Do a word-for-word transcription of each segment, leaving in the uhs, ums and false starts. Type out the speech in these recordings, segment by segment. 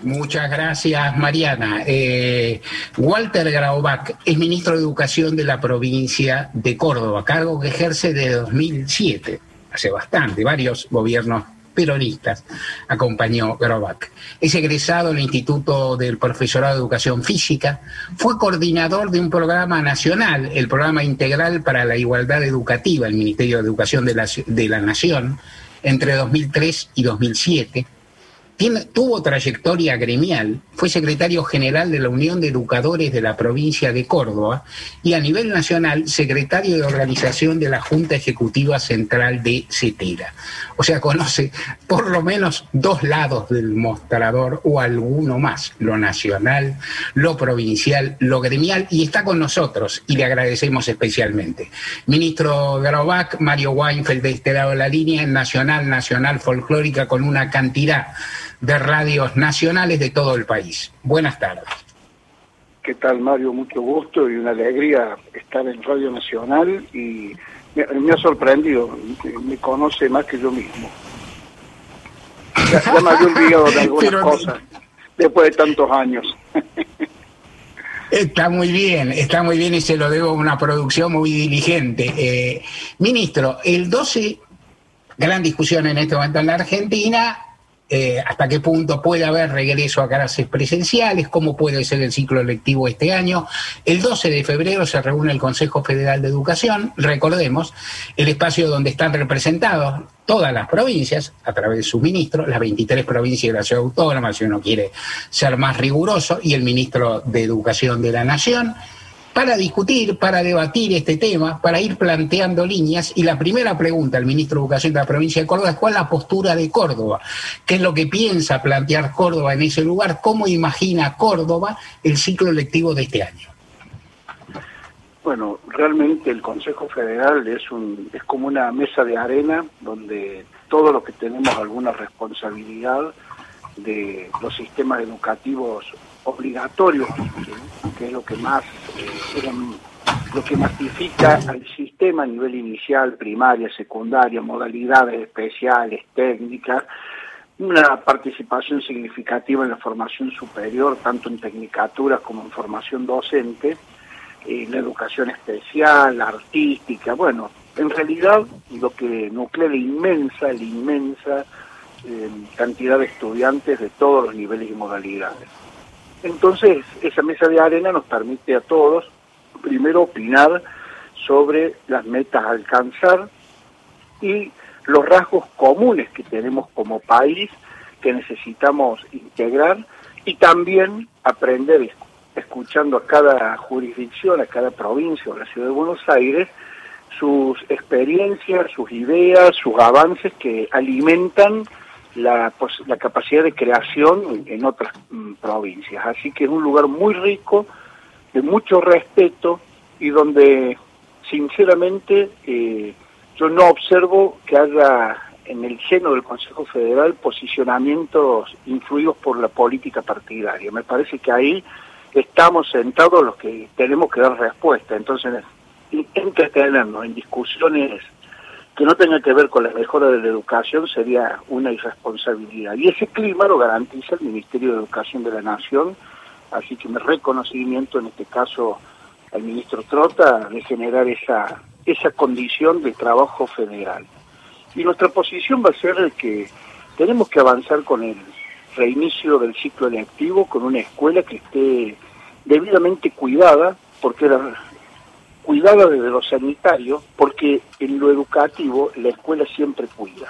Muchas gracias, Mariana. Eh, Walter Graubach es ministro de Educación de la provincia de Córdoba, cargo que ejerce desde dos mil siete, hace bastante, varios gobiernos peronistas acompañó Graubach. Es egresado del Instituto del Profesorado de Educación Física, fue coordinador de un programa nacional, el Programa Integral para la Igualdad Educativa, el Ministerio de Educación de la, de la Nación, entre dos mil tres y dos mil siete. Tiene, tuvo trayectoria gremial, fue secretario general de la Unión de Educadores de la provincia de Córdoba y a nivel nacional secretario de organización de la Junta Ejecutiva Central de CETERA. O sea, conoce por lo menos dos lados del mostrador o alguno más, lo nacional, lo provincial, lo gremial, y está con nosotros y le agradecemos especialmente. Ministro Graubach, Mario Weinfeld de este lado de la línea, nacional, nacional folclórica, con una cantidad de radios nacionales de todo el país. Buenas tardes. ¿Qué tal, Mario? Mucho gusto y una alegría estar en Radio Nacional y me, me ha sorprendido, me conoce más que yo mismo. Ya, ya me había olvidado de algunas Pero... cosas después de tantos años. Está muy bien, está muy bien y se lo debo a una producción muy diligente. Eh, ministro, el doce, gran discusión en este momento en la Argentina. Eh, hasta qué punto puede haber regreso a clases presenciales, cómo puede ser el ciclo lectivo este año. El doce de febrero se reúne el Consejo Federal de Educación, recordemos, el espacio donde están representados todas las provincias, a través de sus ministros, las veintitrés provincias de la ciudad autónoma, si uno quiere ser más riguroso, y el ministro de Educación de la Nación, para discutir, para debatir este tema, para ir planteando líneas. Y la primera pregunta al ministro de Educación de la provincia de Córdoba es cuál es la postura de Córdoba, qué es lo que piensa plantear Córdoba en ese lugar, cómo imagina Córdoba el ciclo lectivo de este año. Bueno, realmente el Consejo Federal es, un, es como una mesa de arena donde todos los que tenemos alguna responsabilidad de los sistemas educativos obligatorios, que es lo que más eh, lo que masifica al sistema a nivel inicial, primaria, secundaria, modalidades especiales, técnicas, una participación significativa en la formación superior, tanto en tecnicaturas como en formación docente, eh, la educación especial, la artística. Bueno, en realidad lo que nuclea la inmensa, la inmensa eh, cantidad de estudiantes de todos los niveles y modalidades. Entonces, esa mesa de arena nos permite a todos, primero, opinar sobre las metas a alcanzar y los rasgos comunes que tenemos como país, que necesitamos integrar, y también aprender, escuchando a cada jurisdicción, a cada provincia o la ciudad de Buenos Aires, sus experiencias, sus ideas, sus avances que alimentan La, la capacidad de creación en otras mm, provincias. Así que es un lugar muy rico, de mucho respeto, y donde sinceramente eh, yo no observo que haya en el seno del Consejo Federal posicionamientos influidos por la política partidaria. Me parece que ahí estamos sentados los que tenemos que dar respuesta. Entonces, entretenernos en discusiones que no tenga que ver con la mejora de la educación sería una irresponsabilidad. Y ese clima lo garantiza el Ministerio de Educación de la Nación, así que mi reconocimiento en este caso al ministro Trota de generar esa, esa condición de trabajo federal. Y nuestra posición va a ser que tenemos que avanzar con el reinicio del ciclo lectivo, con una escuela que esté debidamente cuidada, porque la cuidada desde lo sanitario, porque en lo educativo la escuela siempre cuida.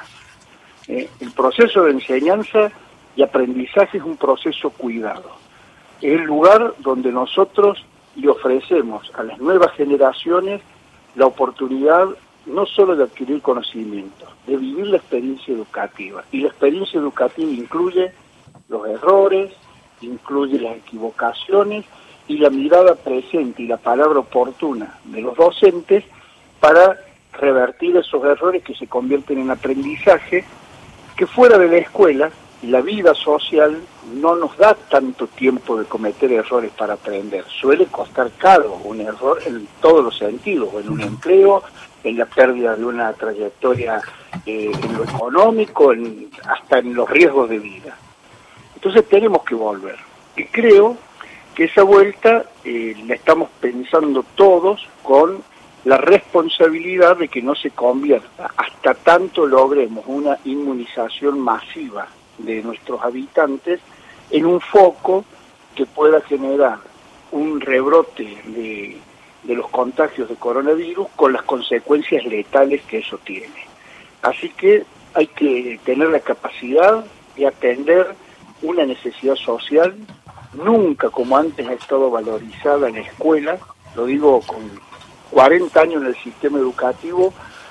Eh, el proceso de enseñanza y aprendizaje es un proceso cuidado. Es el lugar donde nosotros le ofrecemos a las nuevas generaciones la oportunidad no solo de adquirir conocimiento, de vivir la experiencia educativa. Y la experiencia educativa incluye los errores, incluye las equivocaciones, y la mirada presente y la palabra oportuna de los docentes para revertir esos errores que se convierten en aprendizaje, que fuera de la escuela, la vida social no nos da tanto tiempo de cometer errores para aprender. Suele costar caro un error en todos los sentidos, en un empleo, en la pérdida de una trayectoria eh, en lo económico, en, hasta en los riesgos de vida. Entonces tenemos que volver. Y creo que esa vuelta eh, la estamos pensando todos con la responsabilidad de que no se convierta, hasta tanto logremos una inmunización masiva de nuestros habitantes, en un foco que pueda generar un rebrote de, de los contagios de coronavirus con las consecuencias letales que eso tiene. Así que hay que tener la capacidad de atender una necesidad social. Nunca como antes ha estado valorizada la escuela, lo digo con cuarenta años en el sistema educativo.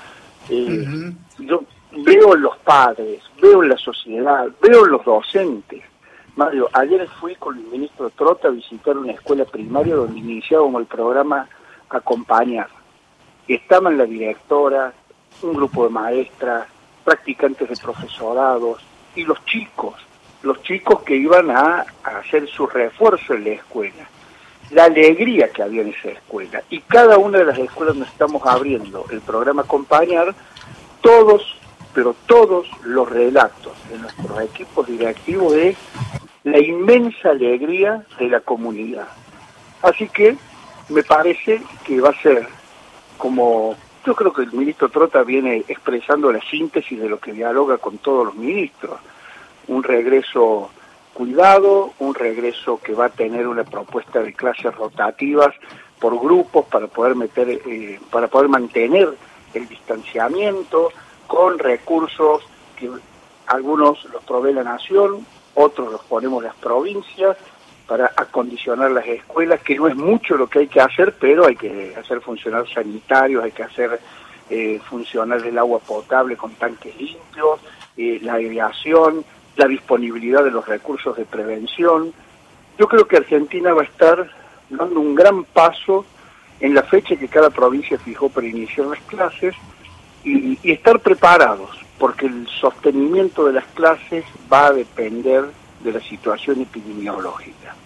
eh, uh-huh. Yo veo en los padres, veo en la sociedad, veo en los docentes. Mario, ayer fui con el ministro Trota a visitar una escuela primaria donde iniciábamos el programa Acompañar. Estaban la directora, un grupo de maestras, practicantes de profesorados y los chicos, los chicos que iban a, a hacer su refuerzo en la escuela. La alegría que había en esa escuela. Y cada una de las escuelas donde estamos abriendo el programa Acompañar, todos, pero todos los relatos de nuestros equipos directivos es la inmensa alegría de la comunidad. Así que me parece que va a ser como... Yo creo que el ministro Trota viene expresando la síntesis de lo que dialoga con todos los ministros. Un regreso cuidado, un regreso que va a tener una propuesta de clases rotativas por grupos para poder meter, eh, para poder mantener el distanciamiento con recursos que algunos los provee la nación, otros los ponemos las provincias para acondicionar las escuelas, que no es mucho lo que hay que hacer, pero hay que hacer funcionar sanitarios, hay que hacer eh, funcionar el agua potable con tanques limpios, eh, la aireación, la disponibilidad de los recursos de prevención. Yo creo que Argentina va a estar dando un gran paso en la fecha que cada provincia fijó para iniciar las clases y, y estar preparados, porque el sostenimiento de las clases va a depender de la situación epidemiológica.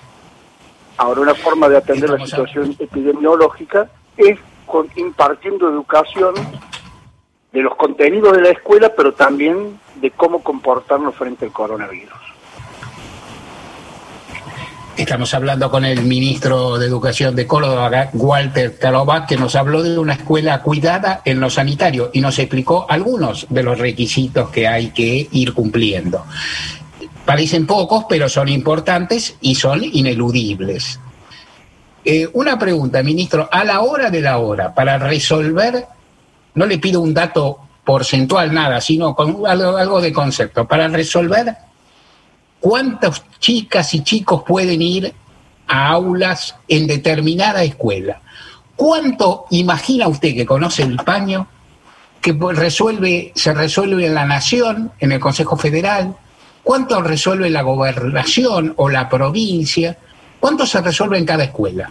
Ahora, una forma de atender la situación epidemiológica es con, impartiendo educación de los contenidos de la escuela, pero también de cómo comportarnos frente al coronavirus. Estamos hablando con el ministro de Educación de Córdoba, Walter Graubach, que nos habló de una escuela cuidada en lo sanitario y nos explicó algunos de los requisitos que hay que ir cumpliendo. Parecen pocos, pero son importantes y son ineludibles. Eh, una pregunta, ministro, a la hora de la hora, para resolver, no le pido un dato porcentual, nada, sino con algo, algo de concepto, para resolver cuántas chicas y chicos pueden ir a aulas en determinada escuela. ¿Cuánto imagina usted, que conoce el paño, que resuelve, se resuelve en la Nación, en el Consejo Federal? ¿Cuánto resuelve la gobernación o la provincia? ¿Cuánto se resuelve en cada escuela?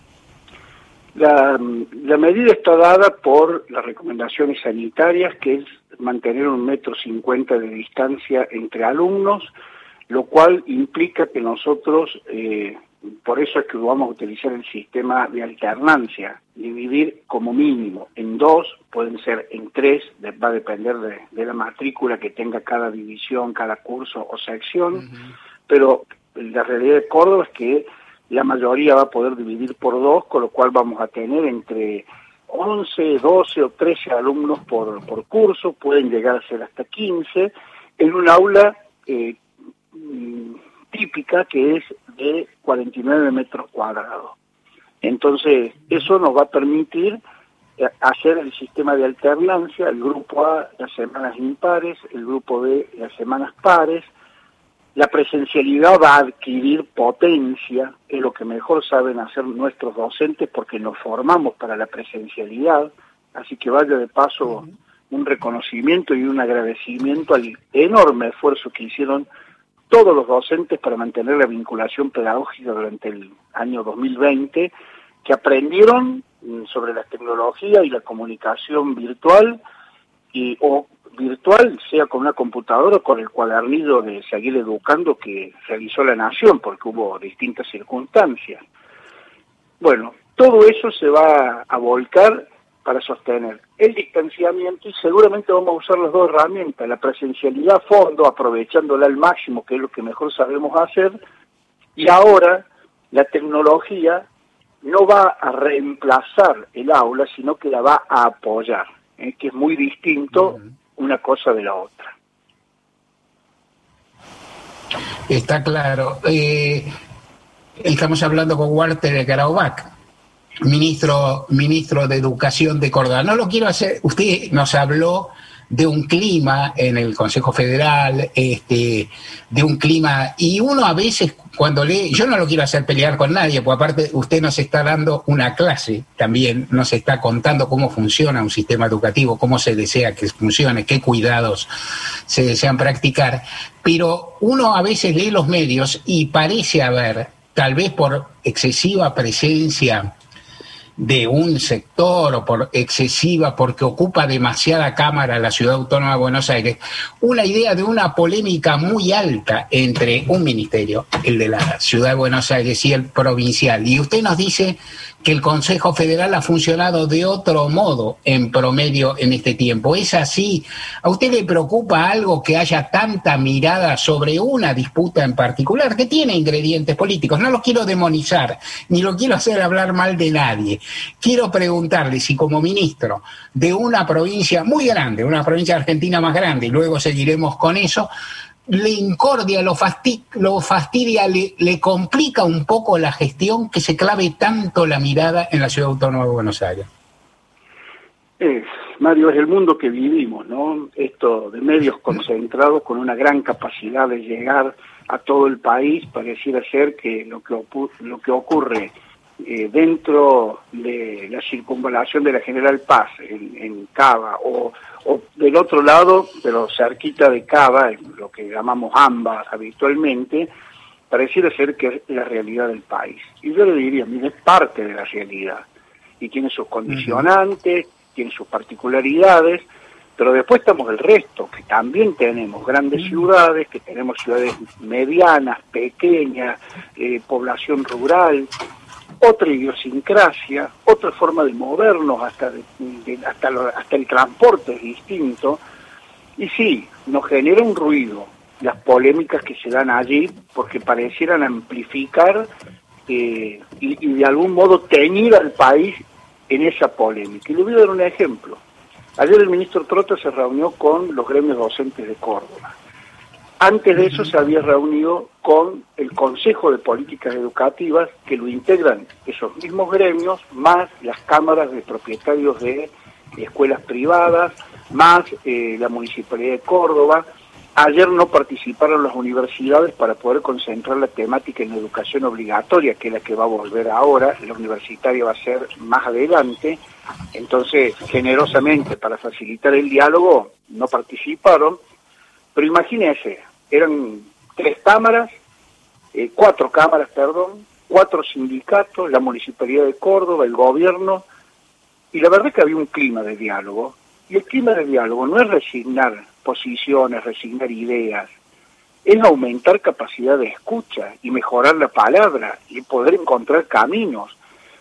La, la medida está dada por las recomendaciones sanitarias, que es mantener un metro cincuenta de distancia entre alumnos, lo cual implica que nosotros, eh, por eso es que vamos a utilizar el sistema de alternancia, dividir como mínimo en dos, pueden ser en tres, de, va a depender de, de la matrícula que tenga cada división, cada curso o sección, uh-huh. Pero la realidad de Córdoba es que la mayoría va a poder dividir por dos, con lo cual vamos a tener entre once, doce o trece alumnos por, por curso, pueden llegar a ser hasta quince, en un aula eh, típica que es de cuarenta y nueve metros cuadrados. Entonces, eso nos va a permitir hacer el sistema de alternancia, el grupo A, las semanas impares, el grupo B, las semanas pares. La presencialidad va a adquirir potencia, es lo que mejor saben hacer nuestros docentes porque nos formamos para la presencialidad, así que vaya de paso un reconocimiento y un agradecimiento al enorme esfuerzo que hicieron todos los docentes para mantener la vinculación pedagógica durante el año dos mil veinte, que aprendieron sobre la tecnología y la comunicación virtual, y o virtual, sea con una computadora o con el cuadernillo de Seguir Educando que realizó la Nación, porque hubo distintas circunstancias. Bueno, todo eso se va a volcar para sostener el distanciamiento y seguramente vamos a usar las dos herramientas, la presencialidad a fondo, aprovechándola al máximo, que es lo que mejor sabemos hacer, y ahora la tecnología no va a reemplazar el aula, sino que la va a apoyar, ¿eh? Que es muy distinto una cosa de la otra. Está claro. Eh, estamos hablando con Walter Graubach, ministro, ministro de Educación de Córdoba. No lo quiero hacer, usted nos habló de un clima en el Consejo Federal, este, de un clima, y uno a veces cuando lee, yo no lo quiero hacer pelear con nadie, porque aparte usted nos está dando una clase también, nos está contando cómo funciona un sistema educativo, cómo se desea que funcione, qué cuidados se desean practicar, pero uno a veces lee los medios y parece haber, tal vez por excesiva presencia de un sector o por excesiva, porque ocupa demasiada cámara la Ciudad Autónoma de Buenos Aires, una idea de una polémica muy alta entre un ministerio, el de la Ciudad de Buenos Aires, y el provincial. Y usted nos dice que el Consejo Federal ha funcionado de otro modo en promedio en este tiempo. ¿Es así? ¿A usted le preocupa algo que haya tanta mirada sobre una disputa en particular que tiene ingredientes políticos? No lo quiero demonizar, ni lo quiero hacer hablar mal de nadie. Quiero preguntarle si como ministro de una provincia muy grande, una provincia argentina más grande, y luego seguiremos con eso, le incordia, lo, fasti lo fastidia, le, le complica un poco la gestión que se clave tanto la mirada en la Ciudad Autónoma de Buenos Aires. Eh, Mario, es el mundo que vivimos, ¿no? Esto de medios concentrados con una gran capacidad de llegar a todo el país, pareciera ser que lo que, lo que ocurre eh, dentro de la circunvalación de la General Paz, en, en Cava, o o del otro lado, pero cerquita de Cava, lo que llamamos ambas habitualmente, pareciera ser que es la realidad del país. Y yo le diría, mire, es parte de la realidad, y tiene sus condicionantes, uh-huh. tiene sus particularidades, pero después estamos el resto, que también tenemos grandes uh-huh. ciudades, que tenemos ciudades medianas, pequeñas, eh, población rural, otra idiosincrasia, otra forma de movernos, hasta de, de, hasta, lo, hasta el transporte es distinto, y sí, nos genera un ruido las polémicas que se dan allí, porque parecieran amplificar eh, y, y de algún modo teñir al país en esa polémica. Y le voy a dar un ejemplo. Ayer el ministro Trota se reunió con los gremios docentes de Córdoba. Antes de eso se había reunido con el Consejo de Políticas Educativas, que lo integran esos mismos gremios, más las cámaras de propietarios de escuelas privadas, más eh, la Municipalidad de Córdoba. Ayer no participaron las universidades para poder concentrar la temática en la educación obligatoria, que es la que va a volver ahora, la universitaria va a ser más adelante. Entonces, generosamente, para facilitar el diálogo, no participaron. Pero imagínense, eran tres cámaras, eh, cuatro cámaras, perdón, cuatro sindicatos, la Municipalidad de Córdoba, el gobierno, y la verdad es que había un clima de diálogo, y el clima de diálogo no es resignar posiciones, resignar ideas, es aumentar capacidad de escucha y mejorar la palabra y poder encontrar caminos.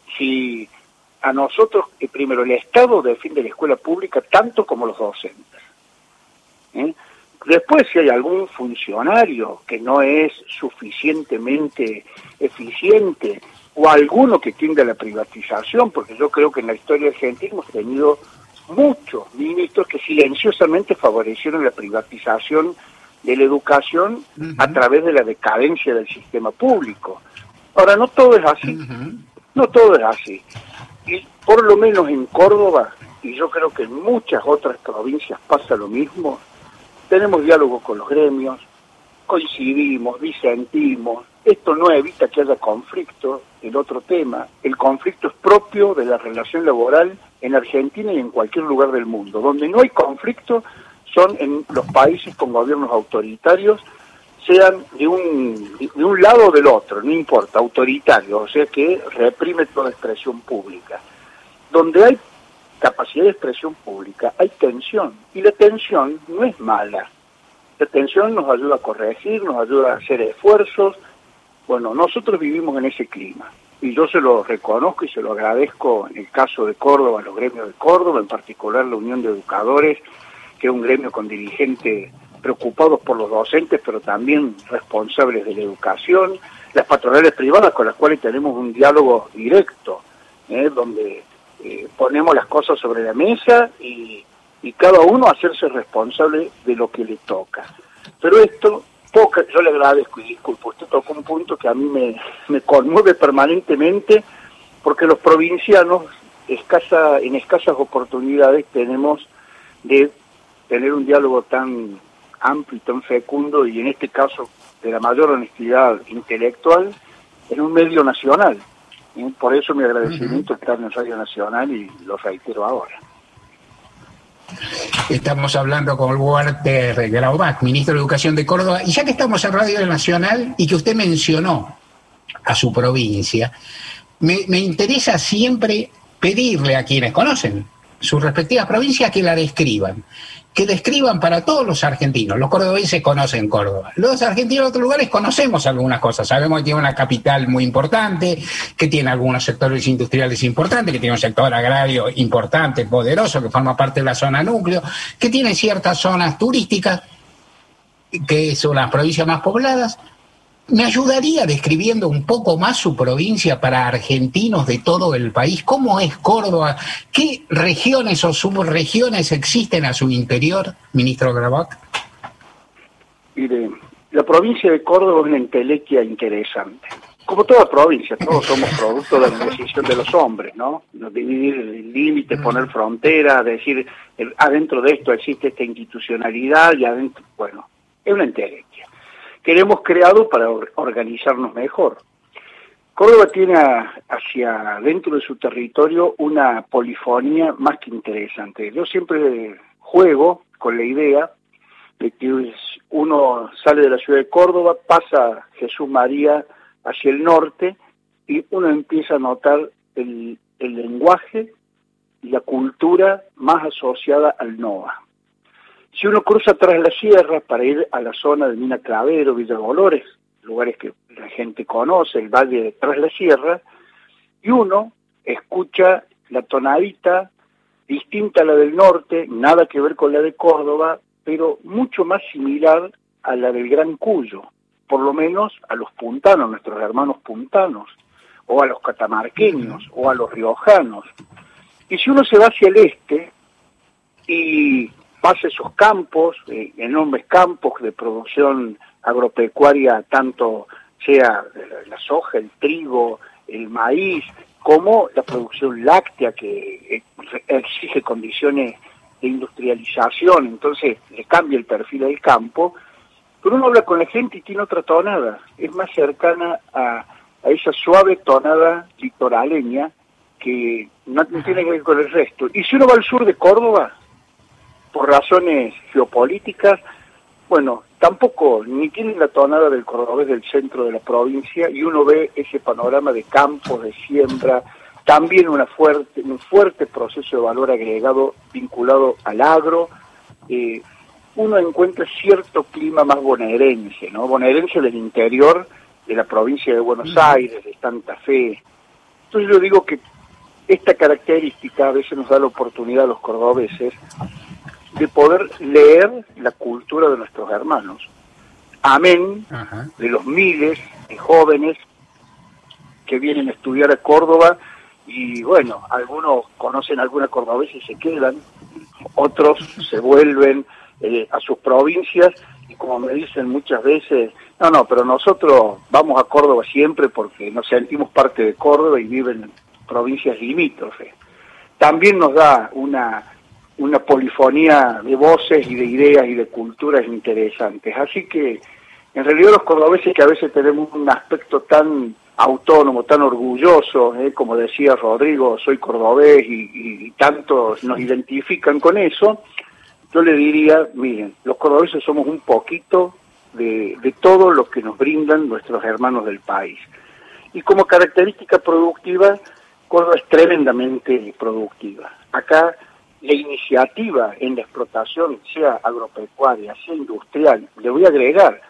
Si a nosotros, eh, primero, el Estado defiende la escuela pública tanto como los docentes, ¿eh? Después, si hay algún funcionario que no es suficientemente eficiente o alguno que tiende a la privatización, porque yo creo que en la historia argentina hemos tenido muchos ministros que silenciosamente favorecieron la privatización de la educación uh-huh. a través de la decadencia del sistema público. Ahora, no todo es así, uh-huh. no todo es así. Y por lo menos en Córdoba, y yo creo que en muchas otras provincias pasa lo mismo, tenemos diálogo con los gremios, coincidimos, disentimos. Esto no evita que haya conflicto. El otro tema, el conflicto es propio de la relación laboral en Argentina y en cualquier lugar del mundo. Donde no hay conflicto son en los países con gobiernos autoritarios, sean de un, de un lado o del otro, no importa, autoritario, o sea que reprime toda expresión pública. Donde hay capacidad de expresión pública, hay tensión, y la tensión no es mala. La tensión nos ayuda a corregir, nos ayuda a hacer esfuerzos. Bueno, nosotros vivimos en ese clima. y yo se lo reconozco y se lo agradezco en el caso de Córdoba, los gremios de Córdoba, en particular la Unión de Educadores, que es un gremio con dirigentes preocupados por los docentes, pero también responsables de la educación, las patronales privadas con las cuales tenemos un diálogo directo, ¿eh? donde eh, ponemos las cosas sobre la mesa y, y cada uno hacerse responsable de lo que le toca. Pero esto, poca, yo le agradezco y disculpo, usted tocó un punto que a mí me, me conmueve permanentemente, porque los provincianos escasa, en escasas oportunidades tenemos de tener un diálogo tan amplio y tan fecundo, y en este caso de la mayor honestidad intelectual, en un medio nacional. ¿Eh? Por eso mi agradecimiento uh-huh. estar en Radio Nacional, y lo reitero ahora. Estamos hablando con Walter Graubach, ministro de Educación de Córdoba, y ya que estamos en Radio Nacional y que usted mencionó a su provincia, me, me interesa siempre pedirle a quienes conocen sus respectivas provincias que la describan, que describan para todos los argentinos. Los cordobeses conocen Córdoba, los argentinos de otros lugares conocemos algunas cosas, sabemos que tiene una capital muy importante, que tiene algunos sectores industriales importantes, que tiene un sector agrario importante, poderoso, que forma parte de la zona núcleo, que tiene ciertas zonas turísticas, que son las provincias más pobladas. ¿Me ayudaría describiendo un poco más su provincia para argentinos de todo el país? ¿Cómo es Córdoba? ¿Qué regiones o subregiones existen a su interior, ministro Graubach? Mire, la provincia de Córdoba es una entelequia interesante. Como toda provincia, todos somos producto de la decisión de los hombres, ¿no? Dividir el límite, poner fronteras, decir, adentro de esto existe esta institucionalidad y adentro, bueno, es una entelequia que hemos creado para organizarnos mejor. Córdoba tiene a, hacia dentro de su territorio una polifonía más que interesante. Yo siempre juego con la idea de que uno sale de la ciudad de Córdoba, pasa Jesús María hacia el norte y uno empieza a notar el, el lenguaje y la cultura más asociada al NOA. Si uno cruza tras la sierra para ir a la zona de Mina Clavero, Villa Dolores, lugares que la gente conoce, el valle de Tras la Sierra, y uno escucha la tonadita distinta a la del norte, nada que ver con la de Córdoba, pero mucho más similar a la del Gran Cuyo, por lo menos a los puntanos, nuestros hermanos puntanos, o a los catamarqueños, o a los riojanos. Y si uno se va hacia el este y pasa esos campos, eh, enormes campos de producción agropecuaria, tanto sea la soja, el trigo, el maíz, como la producción láctea, que exige condiciones de industrialización, entonces le cambia el perfil del campo, pero uno habla con la gente y tiene otra tonada, es más cercana a, a esa suave tonada litoraleña que no tiene que ver con el resto. Y si uno va al sur de Córdoba, por razones geopolíticas, bueno, tampoco ni tienen la tonada del cordobés del centro de la provincia, y uno ve ese panorama de campos, de siembra, también una fuerte, un fuerte proceso de valor agregado vinculado al agro. Eh, uno encuentra cierto clima más bonaerense, ¿no? Bonaerense del interior de la provincia de Buenos Aires, de Santa Fe. Entonces yo digo que esta característica a veces nos da la oportunidad a los cordobeses de poder leer la cultura de nuestros hermanos. Amén. Ajá. De los miles de jóvenes que vienen a estudiar a Córdoba, y bueno, algunos conocen alguna cordobesa y se quedan, otros se vuelven eh, a sus provincias, y como me dicen muchas veces, no, no, pero nosotros vamos a Córdoba siempre porque nos sentimos parte de Córdoba y viven en provincias limítrofes. También nos da una una polifonía de voces y de ideas y de culturas interesantes. Así que, en realidad, los cordobeses, que a veces tenemos un aspecto tan autónomo, tan orgulloso, ¿eh? Como decía Rodrigo, soy cordobés, y, y, y tantos nos identifican con eso, yo le diría, miren, los cordobeses somos un poquito de, de todo lo que nos brindan nuestros hermanos del país. Y como característica productiva, Córdoba es tremendamente productiva. Acá la iniciativa en la explotación, sea agropecuaria, sea industrial, le voy a agregar,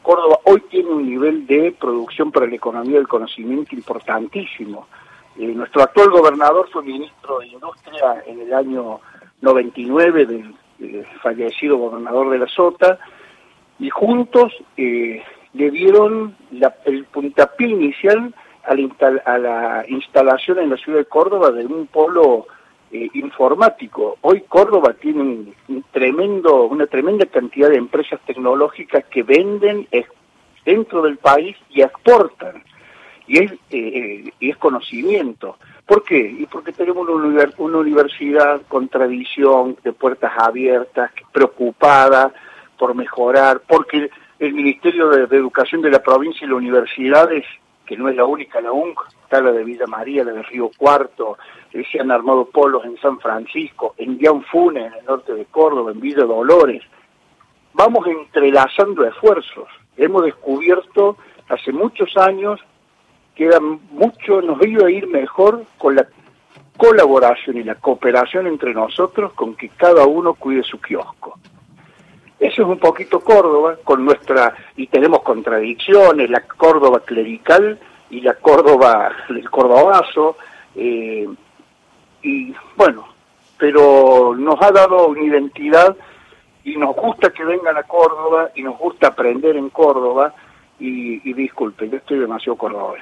Córdoba hoy tiene un nivel de producción para la economía del conocimiento importantísimo. Eh, nuestro actual gobernador fue ministro de Industria en el año noventa y nueve del, del fallecido gobernador de la Sota, y juntos eh, le dieron la, el puntapié inicial a la, instal, a la instalación en la ciudad de Córdoba de un polo eh, informático. Hoy Córdoba tiene un, un tremendo, una tremenda cantidad de empresas tecnológicas que venden es, dentro del país y exportan. Y es, eh, y es conocimiento. ¿Por qué? Y porque tenemos una, una universidad con tradición, de puertas abiertas, preocupada por mejorar, porque el Ministerio de, de Educación de la provincia y las universidades, que no es la única, la U N C, está la de Villa María, la de Río Cuarto, se han armado polos en San Francisco, en Dianfune, en el norte de Córdoba, en Villa Dolores. Vamos entrelazando esfuerzos. Hemos descubierto hace muchos años que era mucho, nos iba a ir mejor con la colaboración y la cooperación entre nosotros, con que cada uno cuide su kiosco. Eso es un poquito Córdoba, con nuestra, y tenemos contradicciones, la Córdoba clerical y la Córdoba, el cordobazo, eh, y bueno, pero nos ha dado una identidad y nos gusta que vengan a Córdoba y nos gusta aprender en Córdoba, y, y disculpen, yo estoy demasiado cordobés.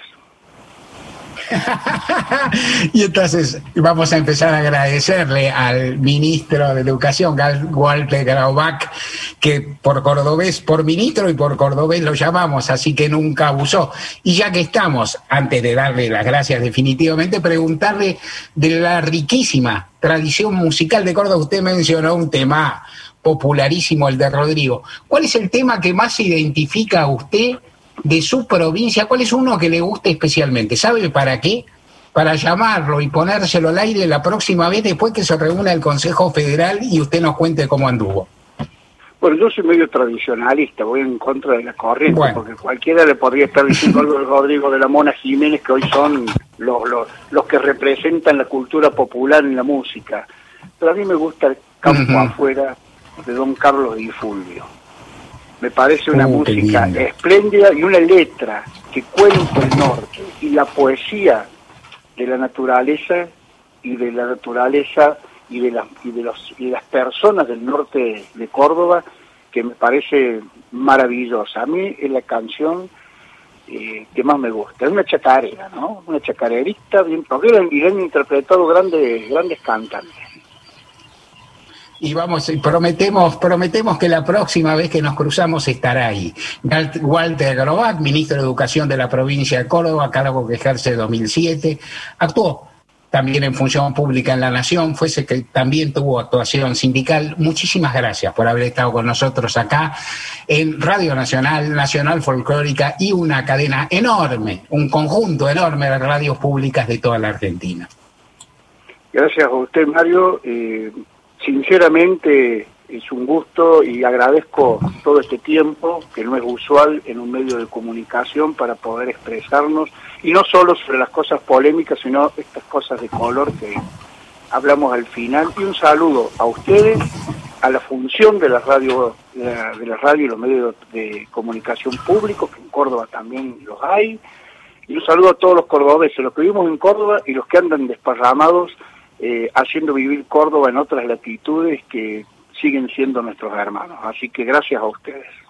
Y entonces vamos a empezar a agradecerle al ministro de Educación, Walter Graubach, que por cordobés, por ministro y por cordobés lo llamamos, así que nunca abusó. Y ya que estamos, antes de darle las gracias definitivamente, preguntarle de la riquísima tradición musical de Córdoba. Usted mencionó un tema popularísimo, el de Rodrigo. ¿Cuál es el tema que más identifica a usted de su provincia? ¿Cuál es uno que le guste especialmente? ¿Sabe para qué? Para llamarlo y ponérselo al aire la próxima vez, después que se reúna el Consejo Federal y usted nos cuente cómo anduvo. Bueno, yo soy medio tradicionalista, voy en contra de la corriente, bueno, porque cualquiera le podría estar diciendo algo de Rodrigo de la Mona Jiménez, que hoy son los, los, los que representan la cultura popular en la música. Pero a mí me gusta el Campo uh-huh. Afuera de Don Carlos Di Fulvio. Me parece una uh, música espléndida y una letra que cuenta el norte y la poesía de la naturaleza y de la naturaleza y de las y de los y de las personas del norte de Córdoba, que me parece maravillosa. A mí es la canción eh, que más me gusta. Es una chacarera, ¿no? Una chacarerista bien, porque han, han interpretado grandes grandes cantantes. Y vamos, prometemos, prometemos que la próxima vez que nos cruzamos estará ahí. Walter Graubach, ministro de Educación de la provincia de Córdoba, cargo que ejerce en dos mil siete, actuó también en función pública en La Nación, fuese que también tuvo actuación sindical. Muchísimas gracias por haber estado con nosotros acá en Radio Nacional, Nacional Folclórica, y una cadena enorme, un conjunto enorme de radios públicas de toda la Argentina. Gracias a usted, Mario. Eh... Sinceramente es un gusto y agradezco todo este tiempo, que no es usual en un medio de comunicación, para poder expresarnos, y no solo sobre las cosas polémicas, sino estas cosas de color que hablamos al final. Y un saludo a ustedes, a la función de la radio, de la, de la radio y los medios de comunicación públicos, que en Córdoba también los hay, y un saludo a todos los cordobeses, los que vivimos en Córdoba y los que andan desparramados, Eh, haciendo vivir Córdoba en otras latitudes que siguen siendo nuestros hermanos. Así que gracias a ustedes.